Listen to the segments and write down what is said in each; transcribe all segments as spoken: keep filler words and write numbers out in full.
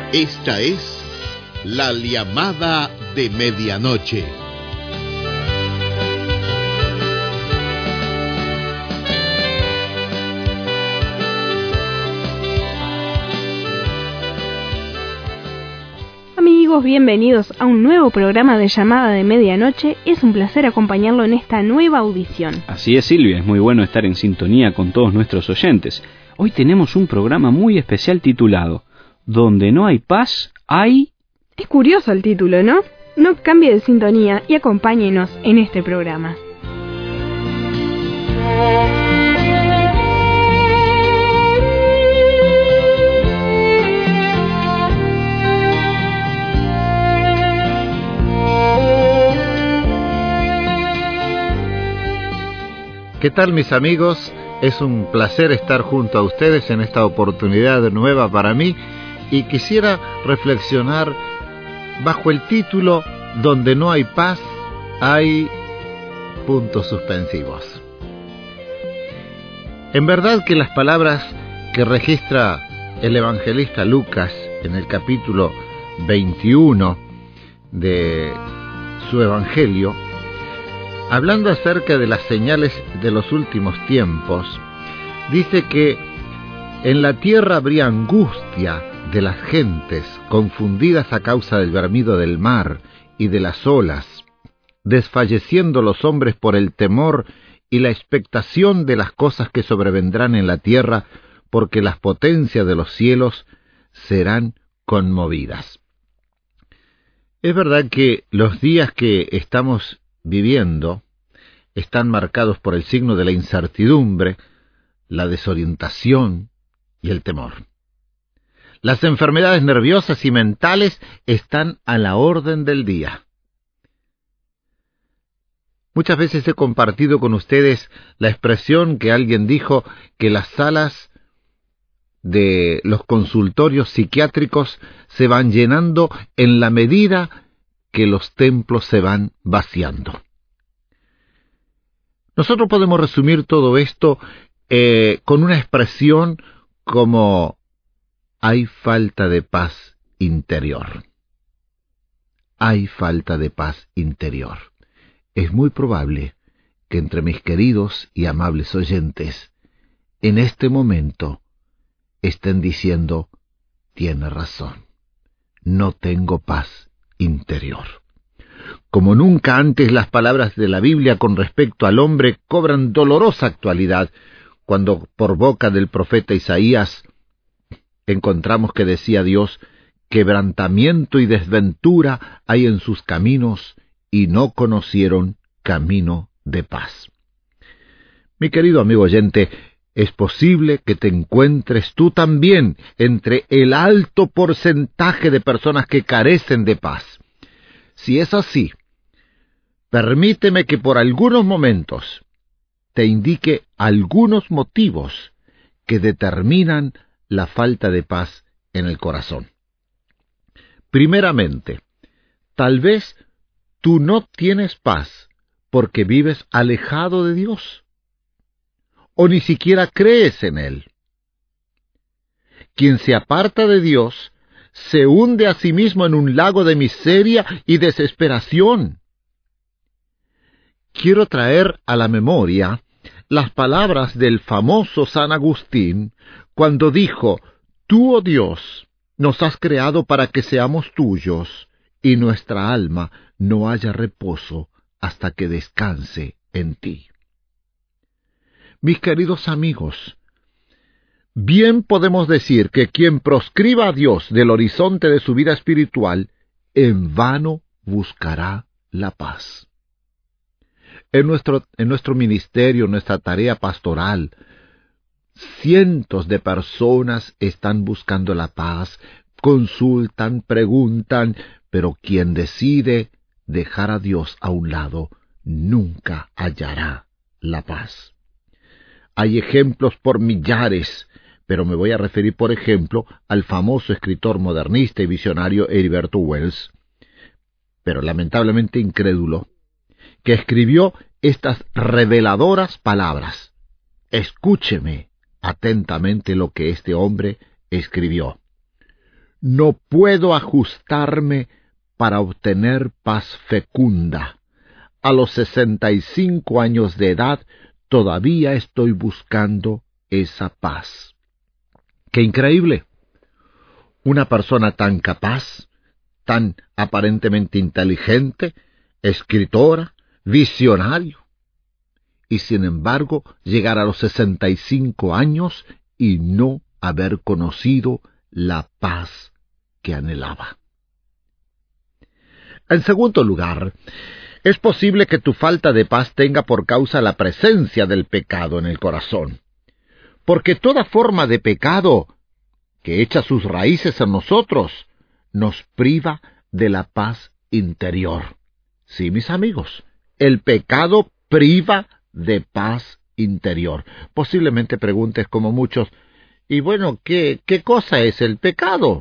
Esta es la llamada de medianoche. Amigos, bienvenidos a un nuevo programa de Llamada de Medianoche. Es un placer acompañarlo en esta nueva audición. Así es, Silvia, es muy bueno estar en sintonía con todos nuestros oyentes. Hoy tenemos un programa muy especial titulado Donde no hay paz, hay... Es curioso el título, ¿no? No cambie de sintonía y acompáñenos en este programa. ¿Qué tal, mis amigos? Es un placer estar junto a ustedes en esta oportunidad nueva para mí y quisiera reflexionar bajo el título Donde no hay paz, hay puntos suspensivos. En verdad que las palabras que registra el evangelista Lucas en el capítulo veintiuno de su evangelio, hablando acerca de las señales de los últimos tiempos, dice que en la tierra habría angustia de las gentes, confundidas a causa del bramido del mar y de las olas, desfalleciendo los hombres por el temor y la expectación de las cosas que sobrevendrán en la tierra, porque las potencias de los cielos serán conmovidas. Es verdad que los días que estamos viviendo están marcados por el signo de la incertidumbre, la desorientación y el temor. Las enfermedades nerviosas y mentales están a la orden del día. Muchas veces he compartido con ustedes la expresión que alguien dijo que las salas de los consultorios psiquiátricos se van llenando en la medida que los templos se van vaciando. Nosotros podemos resumir todo esto eh, con una expresión como hay falta de paz interior. Hay falta de paz interior. Es muy probable que entre mis queridos y amables oyentes, en este momento, estén diciendo, tiene razón, no tengo paz interior. Como nunca antes, las palabras de la Biblia con respecto al hombre cobran dolorosa actualidad, cuando por boca del profeta Isaías encontramos que decía Dios, quebrantamiento y desventura hay en sus caminos, y no conocieron camino de paz. Mi querido amigo oyente, es posible que te encuentres tú también entre el alto porcentaje de personas que carecen de paz. Si es así, permíteme que por algunos momentos te indique algunos motivos que determinan la falta de paz en el corazón. Primeramente, tal vez tú no tienes paz porque vives alejado de Dios, o ni siquiera crees en Él. Quien se aparta de Dios se hunde a sí mismo en un lago de miseria y desesperación. Quiero traer a la memoria las palabras del famoso San Agustín, cuando dijo, tú, oh Dios, nos has creado para que seamos tuyos, y nuestra alma no haya reposo hasta que descanse en ti. Mis queridos amigos, bien podemos decir que quien proscriba a Dios del horizonte de su vida espiritual, en vano buscará la paz. En nuestro, en nuestro ministerio, en nuestra tarea pastoral, cientos de personas están buscando la paz, consultan, preguntan, pero quien decide dejar a Dios a un lado, nunca hallará la paz. Hay ejemplos por millares, pero me voy a referir, por ejemplo, al famoso escritor modernista y visionario Heriberto Wells, pero lamentablemente incrédulo, que escribió estas reveladoras palabras. Escúcheme atentamente lo que este hombre escribió. No puedo ajustarme para obtener paz fecunda. A los sesenta y cinco años de edad todavía estoy buscando esa paz. ¡Qué increíble! Una persona tan capaz, tan aparentemente inteligente, escritora, visionario, y sin embargo llegar a los sesenta y cinco años y no haber conocido la paz que anhelaba. En segundo lugar, es posible que tu falta de paz tenga por causa la presencia del pecado en el corazón, porque toda forma de pecado que echa sus raíces en nosotros nos priva de la paz interior. Sí, mis amigos, el pecado priva de paz interior. Posiblemente preguntes como muchos, y bueno, ¿qué, qué cosa es el pecado?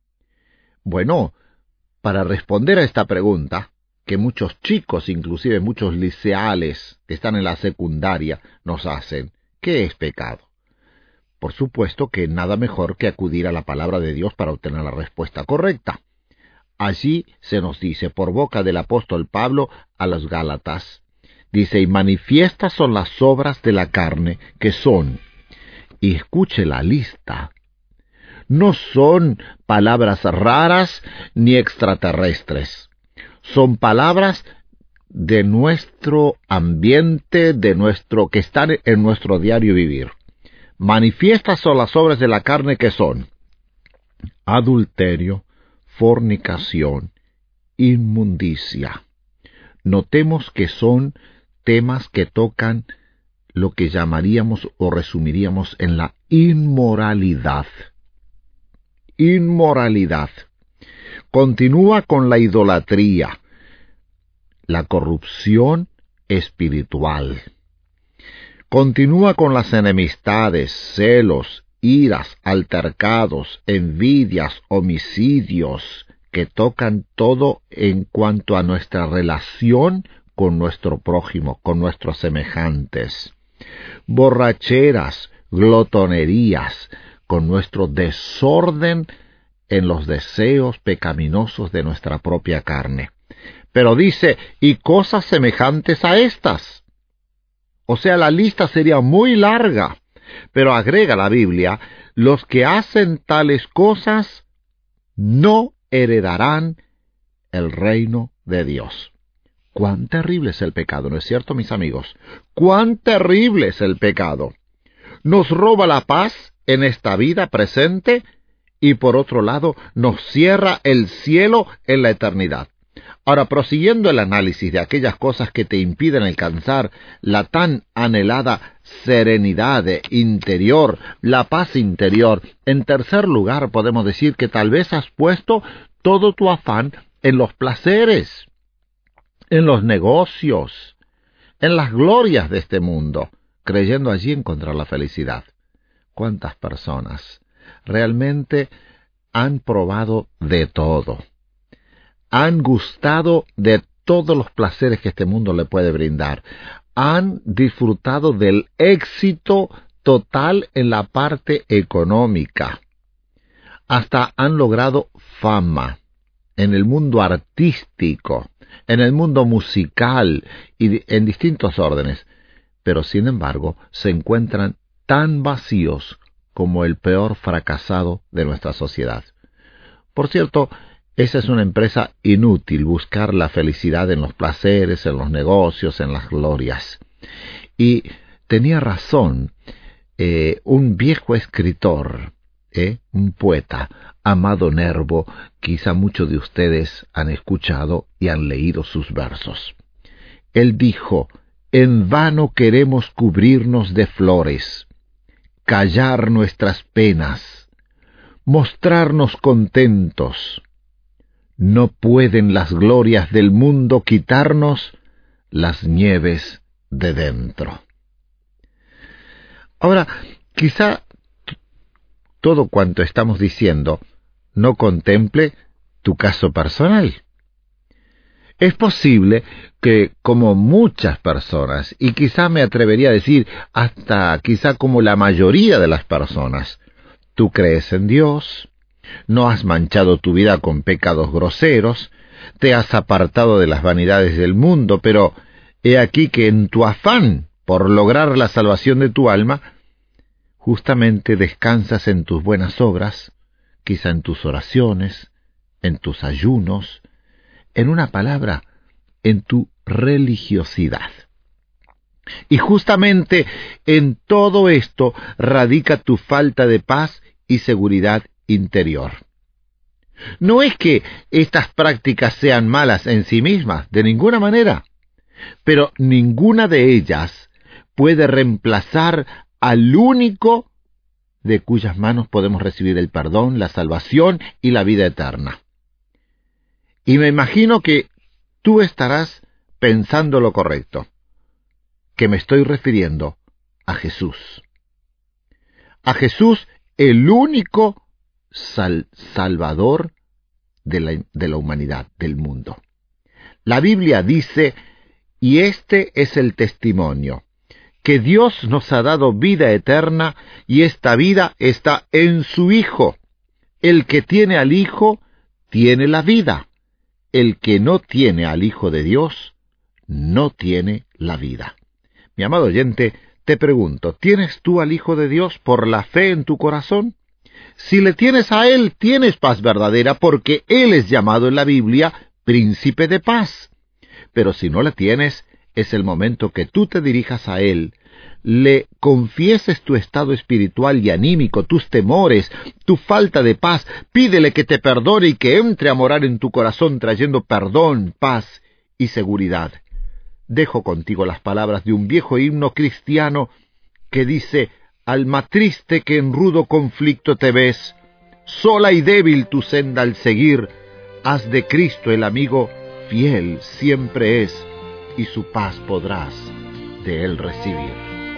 Bueno, para responder a esta pregunta, que muchos chicos, inclusive muchos liceales que están en la secundaria, nos hacen, ¿qué es pecado? Por supuesto que nada mejor que acudir a la palabra de Dios para obtener la respuesta correcta. Allí se nos dice, por boca del apóstol Pablo a los Gálatas, dice, y manifiestas son las obras de la carne, que son, y escuche la lista, no son palabras raras ni extraterrestres, son palabras de nuestro ambiente, de nuestro que están en nuestro diario vivir. Manifiestas son las obras de la carne, que son adulterio, fornicación, inmundicia. Notemos que son temas que tocan lo que llamaríamos o resumiríamos en la inmoralidad. Inmoralidad. Continúa con la idolatría, la corrupción espiritual. Continúa con las enemistades, celos, iras, altercados, envidias, homicidios, que tocan todo en cuanto a nuestra relación con nuestro prójimo, con nuestros semejantes. Borracheras, glotonerías, con nuestro desorden en los deseos pecaminosos de nuestra propia carne. Pero dice, y cosas semejantes a estas. O sea, la lista sería muy larga, pero agrega la Biblia, los que hacen tales cosas no heredarán el reino de Dios. Cuán terrible es el pecado, ¿no es cierto, mis amigos? Cuán terrible es el pecado. Nos roba la paz en esta vida presente y por otro lado nos cierra el cielo en la eternidad. Ahora, prosiguiendo el análisis de aquellas cosas que te impiden alcanzar la tan anhelada serenidad interior, la paz interior, en tercer lugar podemos decir que tal vez has puesto todo tu afán en los placeres, en los negocios, en las glorias de este mundo, creyendo allí encontrar la felicidad. ¿Cuántas personas realmente han probado de todo? Han gustado de todos los placeres que este mundo le puede brindar. Han disfrutado del éxito total en la parte económica. Hasta han logrado fama en el mundo artístico, en el mundo musical y en distintos órdenes. Pero sin embargo se encuentran tan vacíos como el peor fracasado de nuestra sociedad. Por cierto, esa es una empresa inútil, buscar la felicidad en los placeres, en los negocios, en las glorias. Y tenía razón eh, un viejo escritor, eh, un poeta, Amado Nervo, quizá muchos de ustedes han escuchado y han leído sus versos. Él dijo, en vano queremos cubrirnos de flores, callar nuestras penas, mostrarnos contentos. No pueden las glorias del mundo quitarnos las nieves de dentro. Ahora, quizá t- todo cuanto estamos diciendo no contemple tu caso personal. Es posible que, como muchas personas, y quizá me atrevería a decir hasta quizá como la mayoría de las personas, tú crees en Dios, No has manchado tu vida con pecados groseros, te has apartado de las vanidades del mundo, pero he aquí que en tu afán por lograr la salvación de tu alma, justamente descansas en tus buenas obras, quizá en tus oraciones, en tus ayunos, en una palabra, en tu religiosidad. Y justamente en todo esto radica tu falta de paz y seguridad interior. No es que estas prácticas sean malas en sí mismas, de ninguna manera, pero ninguna de ellas puede reemplazar al único de cuyas manos podemos recibir el perdón, la salvación y la vida eterna. Y me imagino que tú estarás pensando lo correcto, que me estoy refiriendo a Jesús. A Jesús, el único sal- Salvador de la, de la humanidad, del mundo. La Biblia dice, y este es el testimonio, que Dios nos ha dado vida eterna, y esta vida está en su Hijo. El que tiene al Hijo, tiene la vida. El que no tiene al Hijo de Dios, no tiene la vida. Mi amado oyente, te pregunto, ¿tienes tú al Hijo de Dios por la fe en tu corazón? Si le tienes a Él, tienes paz verdadera, porque Él es llamado en la Biblia Príncipe de Paz. Pero si no la tienes, es el momento que tú te dirijas a Él, le confieses tu estado espiritual y anímico, tus temores, tu falta de paz, pídele que te perdone y que entre a morar en tu corazón trayendo perdón, paz y seguridad. Dejo contigo las palabras de un viejo himno cristiano que dice: alma triste que en rudo conflicto te ves, sola y débil tu senda al seguir, haz de Cristo el amigo fiel siempre es, y su paz podrás de él recibir.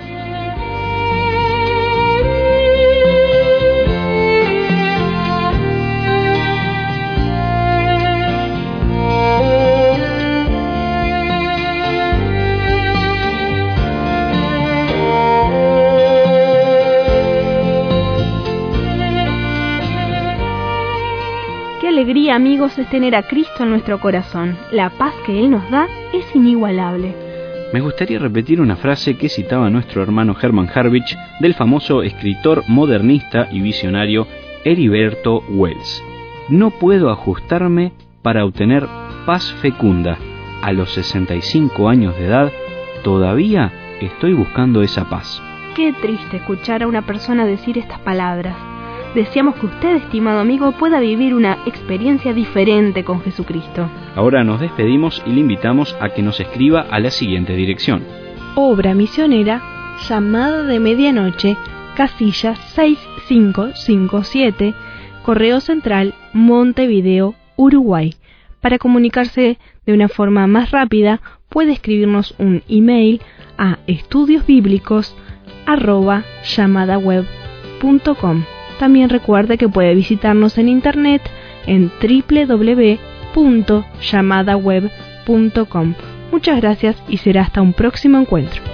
Qué alegría, amigos, es tener a Cristo en nuestro corazón. La paz que Él nos da es inigualable. Me gustaría repetir una frase que citaba nuestro hermano Hermann Harwich del famoso escritor modernista y visionario Heriberto Wells. No puedo ajustarme para obtener paz fecunda. A los sesenta y cinco años de edad, todavía estoy buscando esa paz. Qué triste escuchar a una persona decir estas palabras. Deseamos que usted, estimado amigo, pueda vivir una experiencia diferente con Jesucristo. Ahora nos despedimos y le invitamos a que nos escriba a la siguiente dirección. Obra Misionera, Llamada de Medianoche, casilla seis cinco cinco siete, Correo Central, Montevideo, Uruguay. Para comunicarse de una forma más rápida, puede escribirnos un email a estudiosbíblicos arroba llamadaweb punto com. También recuerde que puede visitarnos en internet en doble u doble u doble u punto llamadaweb punto com. Muchas gracias y será hasta un próximo encuentro.